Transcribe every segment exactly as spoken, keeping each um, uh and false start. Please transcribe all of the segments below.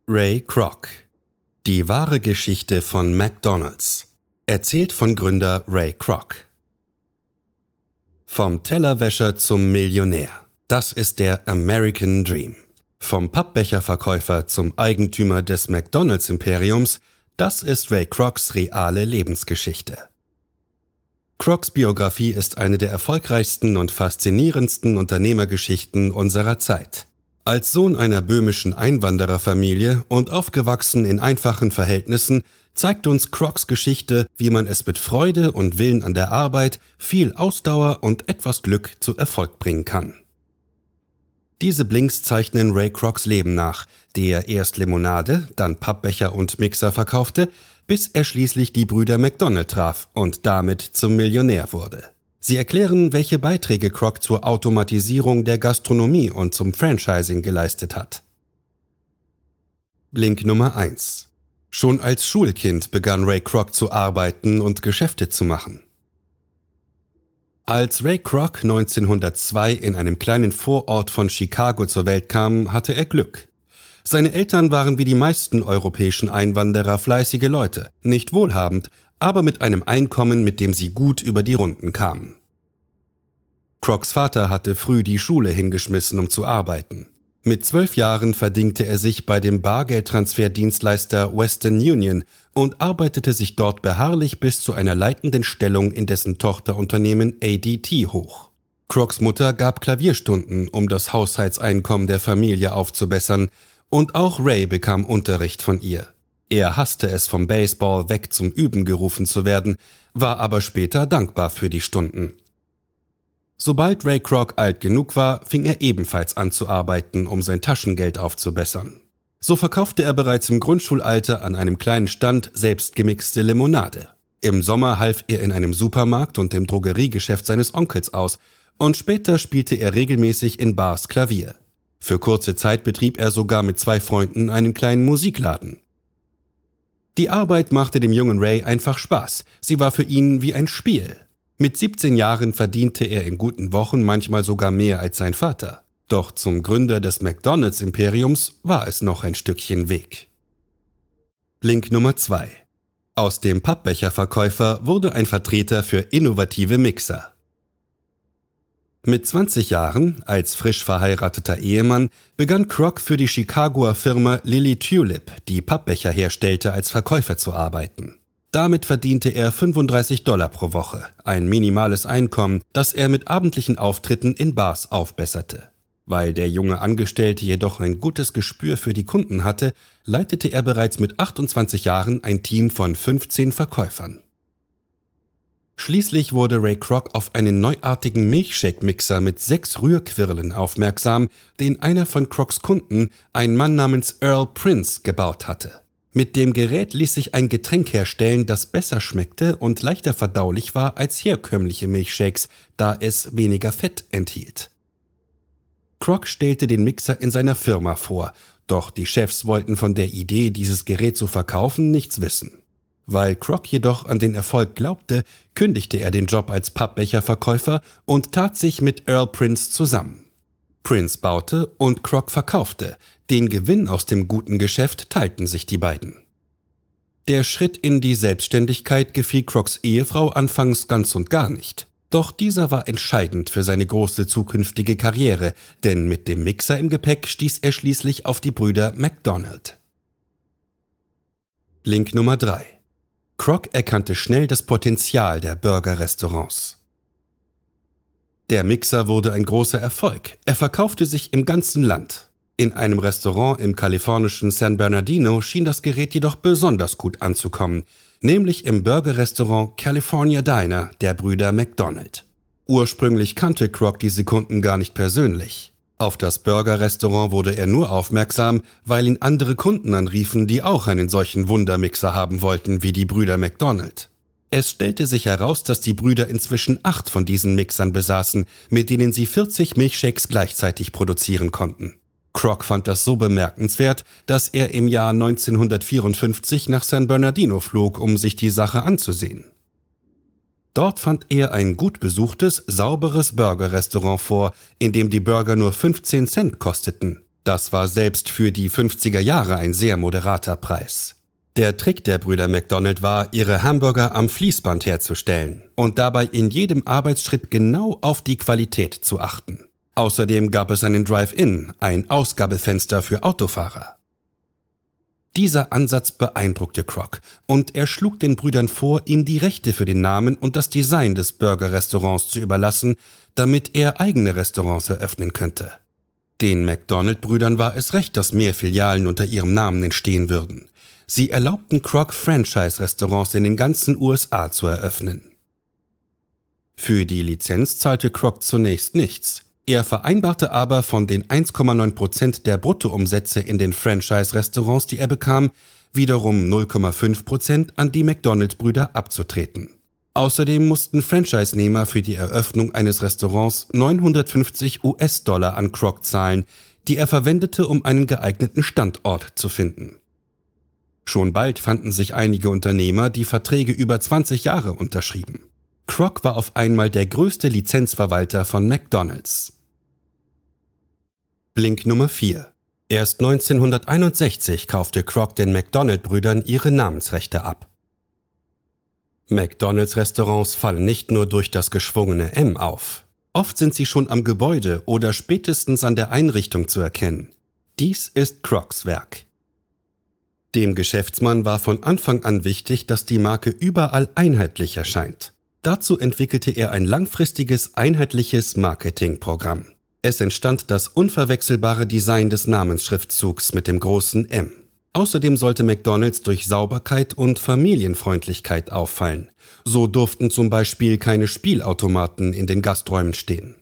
Ray Kroc. Die wahre Geschichte von McDonald's. Erzählt von Gründer Ray Kroc. Vom Tellerwäscher zum Millionär. Das ist der American Dream. Vom Pappbecherverkäufer zum Eigentümer des McDonald's-Imperiums. Das ist Ray Krocs reale Lebensgeschichte. Krocs Biografie ist eine der erfolgreichsten und faszinierendsten Unternehmergeschichten unserer Zeit. Als Sohn einer böhmischen Einwandererfamilie und aufgewachsen in einfachen Verhältnissen, zeigt uns Krocs Geschichte, wie man es mit Freude und Willen an der Arbeit, viel Ausdauer und etwas Glück zu Erfolg bringen kann. Diese Blinks zeichnen Ray Krocs Leben nach, der erst Limonade, dann Pappbecher und Mixer verkaufte, bis er schließlich die Brüder McDonald traf und damit zum Millionär wurde. Sie erklären, welche Beiträge Kroc zur Automatisierung der Gastronomie und zum Franchising geleistet hat. Blink Nummer eins. Schon als Schulkind begann Ray Kroc zu arbeiten und Geschäfte zu machen. Als Ray Kroc neunzehnhundertzwei in einem kleinen Vorort von Chicago zur Welt kam, hatte er Glück. Seine Eltern waren wie die meisten europäischen Einwanderer fleißige Leute, nicht wohlhabend, aber mit einem Einkommen, mit dem sie gut über die Runden kamen. Krocs Vater hatte früh die Schule hingeschmissen, um zu arbeiten. Mit zwölf Jahren verdingte er sich bei dem Bargeldtransferdienstleister Western Union und arbeitete sich dort beharrlich bis zu einer leitenden Stellung in dessen Tochterunternehmen A D T hoch. Krocs Mutter gab Klavierstunden, um das Haushaltseinkommen der Familie aufzubessern, und auch Ray bekam Unterricht von ihr. Er hasste es, vom Baseball weg zum Üben gerufen zu werden, war aber später dankbar für die Stunden. Sobald Ray Kroc alt genug war, fing er ebenfalls an zu arbeiten, um sein Taschengeld aufzubessern. So verkaufte er bereits im Grundschulalter an einem kleinen Stand selbstgemixte Limonade. Im Sommer half er in einem Supermarkt und im Drogeriegeschäft seines Onkels aus und später spielte er regelmäßig in Bars Klavier. Für kurze Zeit betrieb er sogar mit zwei Freunden einen kleinen Musikladen. Die Arbeit machte dem jungen Ray einfach Spaß. Sie war für ihn wie ein Spiel. Mit siebzehn Jahren verdiente er in guten Wochen manchmal sogar mehr als sein Vater. Doch zum Gründer des McDonald's-Imperiums war es noch ein Stückchen Weg. Blink Nummer zwei. Aus dem Pappbecherverkäufer wurde ein Vertreter für innovative Mixer. Mit zwanzig Jahren, als frisch verheirateter Ehemann, begann Kroc für die Chicagoer Firma Lilly Tulip, die Pappbecher herstellte, als Verkäufer zu arbeiten. Damit verdiente er fünfunddreißig Dollar pro Woche, ein minimales Einkommen, das er mit abendlichen Auftritten in Bars aufbesserte. Weil der junge Angestellte jedoch ein gutes Gespür für die Kunden hatte, leitete er bereits mit achtundzwanzig Jahren ein Team von fünfzehn Verkäufern. Schließlich wurde Ray Kroc auf einen neuartigen Milchshake-Mixer mit sechs Rührquirlen aufmerksam, den einer von Krocs Kunden, ein Mann namens Earl Prince, gebaut hatte. Mit dem Gerät ließ sich ein Getränk herstellen, das besser schmeckte und leichter verdaulich war als herkömmliche Milchshakes, da es weniger Fett enthielt. Kroc stellte den Mixer in seiner Firma vor, doch die Chefs wollten von der Idee, dieses Gerät zu verkaufen, nichts wissen. Weil Kroc jedoch an den Erfolg glaubte, kündigte er den Job als Pappbecherverkäufer und tat sich mit Earl Prince zusammen. Prince baute und Kroc verkaufte. Den Gewinn aus dem guten Geschäft teilten sich die beiden. Der Schritt in die Selbstständigkeit gefiel Krocs Ehefrau anfangs ganz und gar nicht. Doch dieser war entscheidend für seine große zukünftige Karriere, denn mit dem Mixer im Gepäck stieß er schließlich auf die Brüder McDonald. Blink Nummer drei. Kroc erkannte schnell das Potenzial der Burger-Restaurants. Der Mixer wurde ein großer Erfolg. Er verkaufte sich im ganzen Land. In einem Restaurant im kalifornischen San Bernardino schien das Gerät jedoch besonders gut anzukommen, nämlich im Burger-Restaurant California Diner der Brüder McDonald. Ursprünglich kannte Kroc diese Kunden gar nicht persönlich. Auf das Burger-Restaurant wurde er nur aufmerksam, weil ihn andere Kunden anriefen, die auch einen solchen Wundermixer haben wollten wie die Brüder McDonald. Es stellte sich heraus, dass die Brüder inzwischen acht von diesen Mixern besaßen, mit denen sie vierzig Milchshakes gleichzeitig produzieren konnten. Kroc fand das so bemerkenswert, dass er im Jahr neunzehnhundertvierundfünfzig nach San Bernardino flog, um sich die Sache anzusehen. Dort fand er ein gut besuchtes, sauberes Burger-Restaurant vor, in dem die Burger nur fünfzehn Cent kosteten. Das war selbst für die fünfziger Jahre ein sehr moderater Preis. Der Trick der Brüder McDonald war, ihre Hamburger am Fließband herzustellen und dabei in jedem Arbeitsschritt genau auf die Qualität zu achten. Außerdem gab es einen Drive-In, ein Ausgabefenster für Autofahrer. Dieser Ansatz beeindruckte Kroc und er schlug den Brüdern vor, ihm die Rechte für den Namen und das Design des Burger-Restaurants zu überlassen, damit er eigene Restaurants eröffnen könnte. Den McDonald-Brüdern war es recht, dass mehr Filialen unter ihrem Namen entstehen würden. Sie erlaubten Kroc, Franchise-Restaurants in den ganzen U S A zu eröffnen. Für die Lizenz zahlte Kroc zunächst nichts. Er vereinbarte aber, von den eins Komma neun Prozent der Bruttoumsätze in den Franchise-Restaurants, die er bekam, wiederum null Komma fünf Prozent an die McDonald-Brüder abzutreten. Außerdem mussten Franchise-Nehmer für die Eröffnung eines Restaurants neunhundertfünfzig US-Dollar an Kroc zahlen, die er verwendete, um einen geeigneten Standort zu finden. Schon bald fanden sich einige Unternehmer, die Verträge über zwanzig Jahre unterschrieben. Kroc war auf einmal der größte Lizenzverwalter von McDonald's. Blink Nummer vier. Erst neunzehnhunderteinundsechzig kaufte Kroc den McDonald-Brüdern ihre Namensrechte ab. McDonald's-Restaurants fallen nicht nur durch das geschwungene M auf. Oft sind sie schon am Gebäude oder spätestens an der Einrichtung zu erkennen. Dies ist Krocs Werk. Dem Geschäftsmann war von Anfang an wichtig, dass die Marke überall einheitlich erscheint. Dazu entwickelte er ein langfristiges, einheitliches Marketingprogramm. Es entstand das unverwechselbare Design des Namensschriftzugs mit dem großen M. Außerdem sollte McDonald's durch Sauberkeit und Familienfreundlichkeit auffallen. So durften zum Beispiel keine Spielautomaten in den Gasträumen stehen.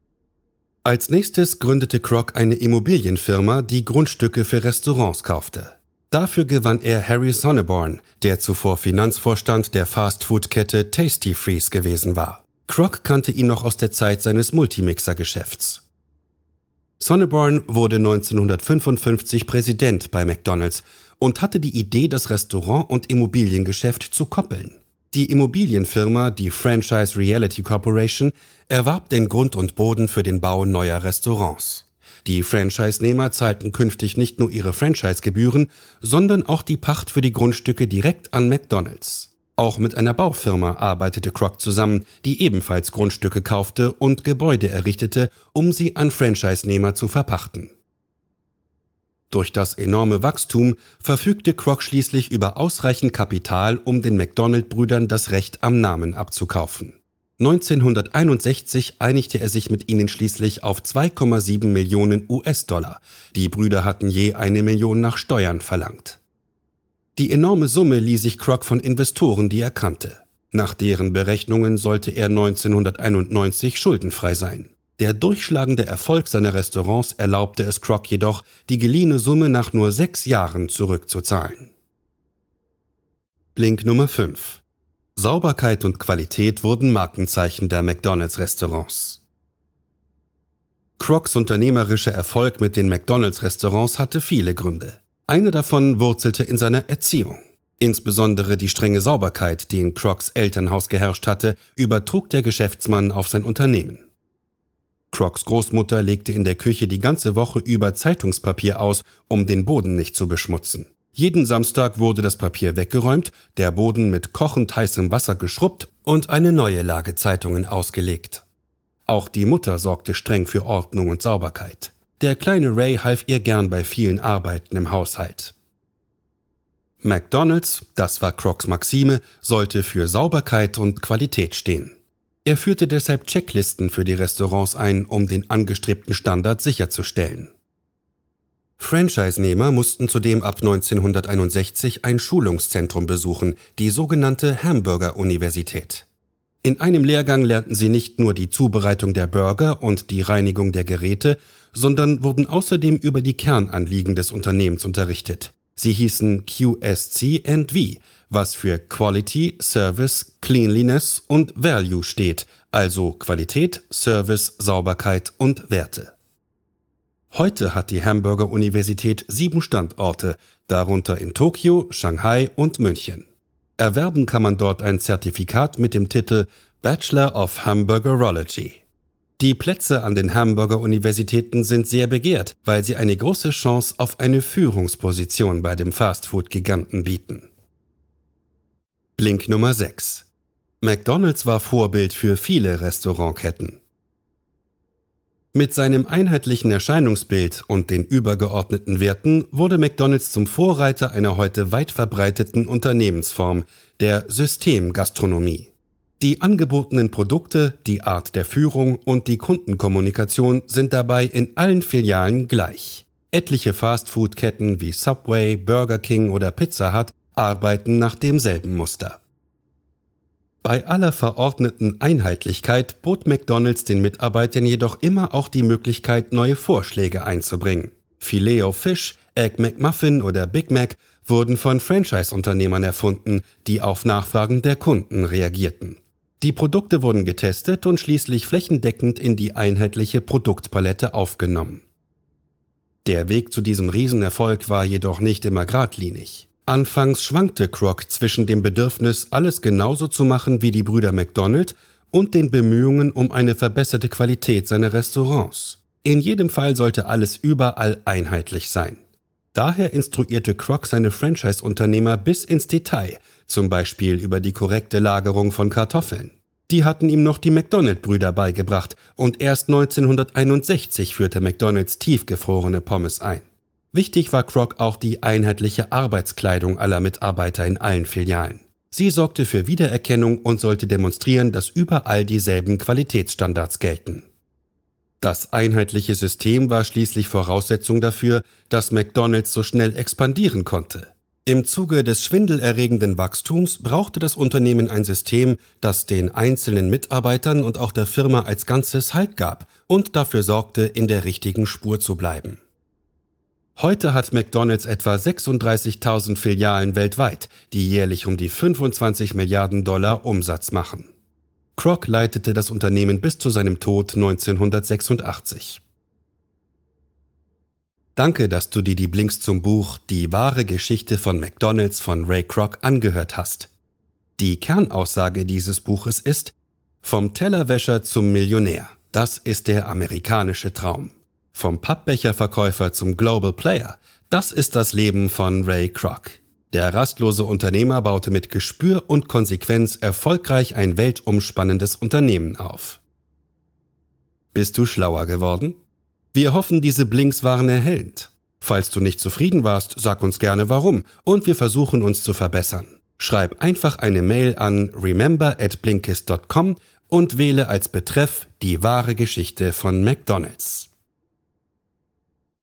Als nächstes gründete Kroc eine Immobilienfirma, die Grundstücke für Restaurants kaufte. Dafür gewann er Harry Sonneborn, der zuvor Finanzvorstand der Fastfood-Kette Tasty Freeze gewesen war. Kroc kannte ihn noch aus der Zeit seines Multimixer-Geschäfts. Sonneborn wurde neunzehnhundertfünfundfünfzig Präsident bei McDonald's und hatte die Idee, das Restaurant- und Immobiliengeschäft zu koppeln. Die Immobilienfirma, die Franchise Realty Corporation, erwarb den Grund und Boden für den Bau neuer Restaurants. Die Franchise-Nehmer zahlten künftig nicht nur ihre Franchise-Gebühren, sondern auch die Pacht für die Grundstücke direkt an McDonald's. Auch mit einer Baufirma arbeitete Kroc zusammen, die ebenfalls Grundstücke kaufte und Gebäude errichtete, um sie an Franchise-Nehmer zu verpachten. Durch das enorme Wachstum verfügte Kroc schließlich über ausreichend Kapital, um den McDonald-Brüdern das Recht am Namen abzukaufen. neunzehnhunderteinundsechzig einigte er sich mit ihnen schließlich auf zwei Komma sieben Millionen US-Dollar. Die Brüder hatten je eine Million nach Steuern verlangt. Die enorme Summe lieh sich Kroc von Investoren, die er kannte. Nach deren Berechnungen sollte er neunzehnhunderteinundneunzig schuldenfrei sein. Der durchschlagende Erfolg seiner Restaurants erlaubte es Kroc jedoch, die geliehene Summe nach nur sechs Jahren zurückzuzahlen. Blink Nummer fünf. Sauberkeit und Qualität wurden Markenzeichen der McDonald's-Restaurants. Krocs unternehmerischer Erfolg mit den McDonald's-Restaurants hatte viele Gründe. Eine davon wurzelte in seiner Erziehung. Insbesondere die strenge Sauberkeit, die in Krocs Elternhaus geherrscht hatte, übertrug der Geschäftsmann auf sein Unternehmen. Krocs Großmutter legte in der Küche die ganze Woche über Zeitungspapier aus, um den Boden nicht zu beschmutzen. Jeden Samstag wurde das Papier weggeräumt, der Boden mit kochend heißem Wasser geschrubbt und eine neue Lage Zeitungen ausgelegt. Auch die Mutter sorgte streng für Ordnung und Sauberkeit. Der kleine Ray half ihr gern bei vielen Arbeiten im Haushalt. McDonald's, das war Krocs Maxime, sollte für Sauberkeit und Qualität stehen. Er führte deshalb Checklisten für die Restaurants ein, um den angestrebten Standard sicherzustellen. Franchise-Nehmer mussten zudem ab neunzehnhunderteinundsechzig ein Schulungszentrum besuchen, die sogenannte Hamburger-Universität. In einem Lehrgang lernten sie nicht nur die Zubereitung der Burger und die Reinigung der Geräte, sondern wurden außerdem über die Kernanliegen des Unternehmens unterrichtet. Sie hießen Q S C and V, was für Quality, Service, Cleanliness und Value steht, also Qualität, Service, Sauberkeit und Werte. Heute hat die Hamburger Universität sieben Standorte, darunter in Tokio, Shanghai und München. Erwerben kann man dort ein Zertifikat mit dem Titel Bachelor of Hamburgerology. Die Plätze an den Hamburger-Universitäten sind sehr begehrt, weil sie eine große Chance auf eine Führungsposition bei dem Fastfood-Giganten bieten. Blink Nummer sechs. McDonald's war Vorbild für viele Restaurantketten. Mit seinem einheitlichen Erscheinungsbild und den übergeordneten Werten wurde McDonald's zum Vorreiter einer heute weit verbreiteten Unternehmensform, der Systemgastronomie. Die angebotenen Produkte, die Art der Führung und die Kundenkommunikation sind dabei in allen Filialen gleich. Etliche Fastfood-Ketten wie Subway, Burger King oder Pizza Hut arbeiten nach demselben Muster. Bei aller verordneten Einheitlichkeit bot McDonald's den Mitarbeitern jedoch immer auch die Möglichkeit, neue Vorschläge einzubringen. Filet-O-Fish, Egg McMuffin oder Big Mac wurden von Franchise-Unternehmern erfunden, die auf Nachfragen der Kunden reagierten. Die Produkte wurden getestet und schließlich flächendeckend in die einheitliche Produktpalette aufgenommen. Der Weg zu diesem Riesenerfolg war jedoch nicht immer geradlinig. Anfangs schwankte Kroc zwischen dem Bedürfnis, alles genauso zu machen wie die Brüder McDonald und den Bemühungen um eine verbesserte Qualität seiner Restaurants. In jedem Fall sollte alles überall einheitlich sein. Daher instruierte Kroc seine Franchise-Unternehmer bis ins Detail, zum Beispiel über die korrekte Lagerung von Kartoffeln. Die hatten ihm noch die McDonald-Brüder beigebracht und erst neunzehnhunderteinundsechzig führte McDonald's tiefgefrorene Pommes ein. Wichtig war Kroc auch die einheitliche Arbeitskleidung aller Mitarbeiter in allen Filialen. Sie sorgte für Wiedererkennung und sollte demonstrieren, dass überall dieselben Qualitätsstandards gelten. Das einheitliche System war schließlich Voraussetzung dafür, dass McDonald's so schnell expandieren konnte. Im Zuge des schwindelerregenden Wachstums brauchte das Unternehmen ein System, das den einzelnen Mitarbeitern und auch der Firma als Ganzes Halt gab und dafür sorgte, in der richtigen Spur zu bleiben. Heute hat McDonald's etwa sechsunddreißigtausend Filialen weltweit, die jährlich um die fünfundzwanzig Milliarden Dollar Umsatz machen. Kroc leitete das Unternehmen bis zu seinem Tod neunzehnhundertsechsundachtzig. Danke, dass du dir die Blinks zum Buch Die wahre Geschichte von McDonald's von Ray Kroc angehört hast. Die Kernaussage dieses Buches ist: Vom Tellerwäscher zum Millionär, das ist der amerikanische Traum. Vom Pappbecherverkäufer zum Global Player, das ist das Leben von Ray Kroc. Der rastlose Unternehmer baute mit Gespür und Konsequenz erfolgreich ein weltumspannendes Unternehmen auf. Bist du schlauer geworden? Wir hoffen, diese Blinks waren erhellend. Falls du nicht zufrieden warst, sag uns gerne warum und wir versuchen uns zu verbessern. Schreib einfach eine Mail an remember at blinkist dot com und wähle als Betreff die wahre Geschichte von McDonald's.